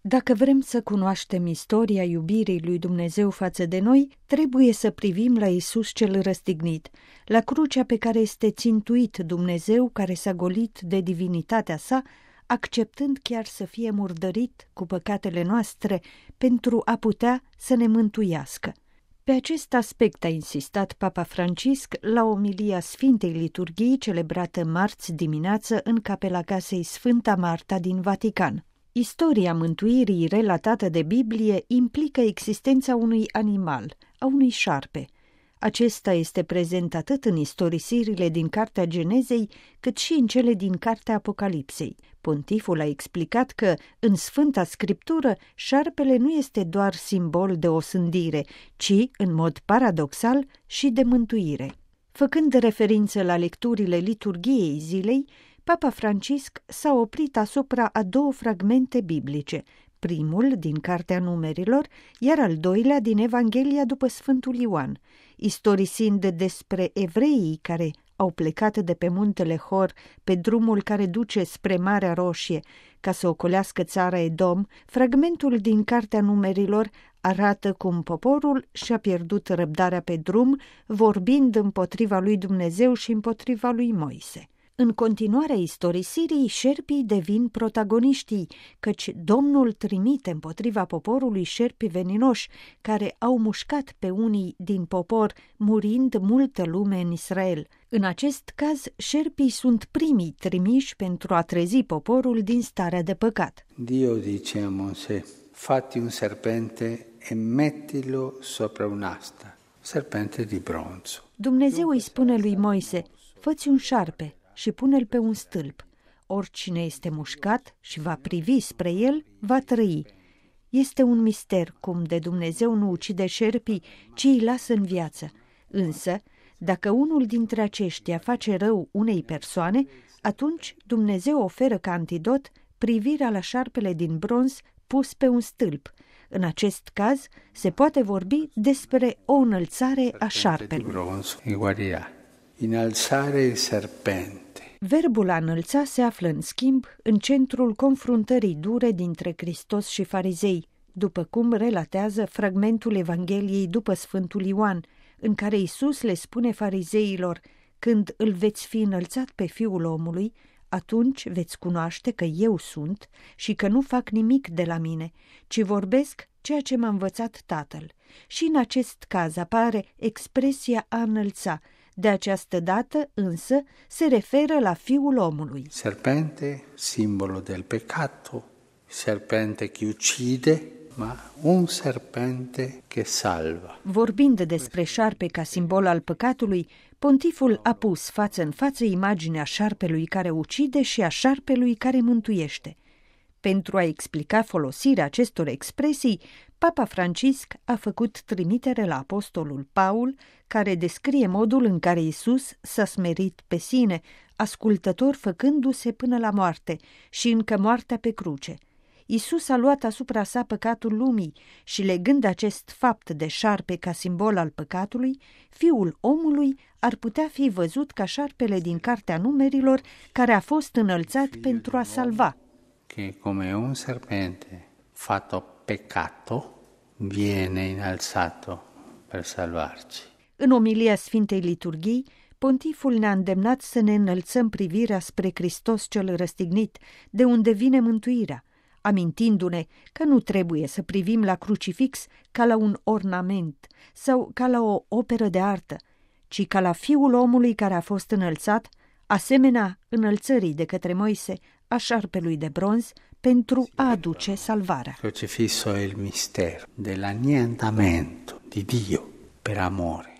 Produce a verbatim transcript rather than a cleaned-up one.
Dacă vrem să cunoaștem istoria iubirii lui Dumnezeu față de noi, trebuie să privim la Iisus cel răstignit, la crucea pe care este țintuit Dumnezeu, care s-a golit de divinitatea sa, acceptând chiar să fie murdărit cu păcatele noastre pentru a putea să ne mântuiască. Pe acest aspect a insistat Papa Francisc la omilia Sfintei Liturghii celebrată marți dimineață în capela casei Sfânta Marta din Vatican. Istoria mântuirii relatată de Biblie implică existența unui animal, a unui șarpe. Acesta este prezent atât în istorisirile din Cartea Genezei, cât și în cele din Cartea Apocalipsei. Pontiful a explicat că, în Sfânta Scriptură, șarpele nu este doar simbol de osândire, ci, în mod paradoxal, și de mântuire. Făcând referință la lecturile liturghiei zilei, Papa Francisc s-a oprit asupra a două fragmente biblice, primul din Cartea Numerilor, iar al doilea din Evanghelia după Sfântul Ioan, istorisind despre evreii care au plecat de pe muntele Hor pe drumul care duce spre Marea Roșie ca să ocolească țara Edom. Fragmentul din Cartea Numerilor arată cum poporul și-a pierdut răbdarea pe drum, vorbind împotriva lui Dumnezeu și împotriva lui Moise. În continuarea istorisirii, șerpii devin protagoniștii, căci Domnul trimite împotriva poporului șerpi veninoși, care au mușcat pe unii din popor, murind multă lume în Israel. În acest caz, șerpii sunt primii trimiși pentru a trezi poporul din starea de păcat. Dio dice a Mosè, fatti un serpente e mettilo sopra un'asta, serpente di bronzo. Dumnezeu îi spune lui Moise, fă-ți un șarpe și pune-l pe un stâlp. Oricine este mușcat și va privi spre el, va trăi. Este un mister cum de Dumnezeu nu ucide șerpii, ci îi lasă în viață. Însă, dacă unul dintre aceștia face rău unei persoane, atunci Dumnezeu oferă ca antidot privirea la șarpele din bronz pus pe un stâlp. În acest caz, se poate vorbi despre o înălțare a șarpelui. Inalzare il serpente. Verbul a înălța se află, în schimb, în centrul confruntării dure dintre Hristos și farizei, după cum relatează fragmentul Evangheliei după Sfântul Ioan, în care Iisus le spune farizeilor, când îl veți fi înălțat pe Fiul omului, atunci veți cunoaște că eu sunt și că nu fac nimic de la mine, ci vorbesc ceea ce m-a învățat Tatăl. Și în acest caz apare expresia a înălța. De această dată, însă, se referă la Fiul omului. Serpente, simbolo del peccato, serpente che uccide, ma un serpente che salva. Vorbind despre șarpe ca simbol al păcatului, pontiful a pus față în față imaginea șarpelui care ucide și a șarpelui care mântuiește. Pentru a explica folosirea acestor expresii, Papa Francisc a făcut trimitere la apostolul Paul, care descrie modul în care Iisus s-a smerit pe sine, ascultător făcându-se până la moarte și încă moartea pe cruce. Iisus a luat asupra sa păcatul lumii și, legând acest fapt de șarpe ca simbol al păcatului, Fiul omului ar putea fi văzut ca șarpele din Cartea Numerilor, care a fost înălțat pentru a salva. Che come un serpente fatto peccato viene innalzato per salvarci. În omilia Sfintei Liturghii, pontiful ne-a îndemnat să ne înălțăm privirea spre Hristos cel răstignit, de unde vine mântuirea, amintindu-ne că nu trebuie să privim la crucifix ca la un ornament sau ca la o operă de artă, ci ca la Fiul omului care a fost înălțat, asemenea înălțării de către Moise a șarpelui de bronz, pentru a aduce salvarea. Crocifisso è il mistero dell'annientamento di Dio per amore.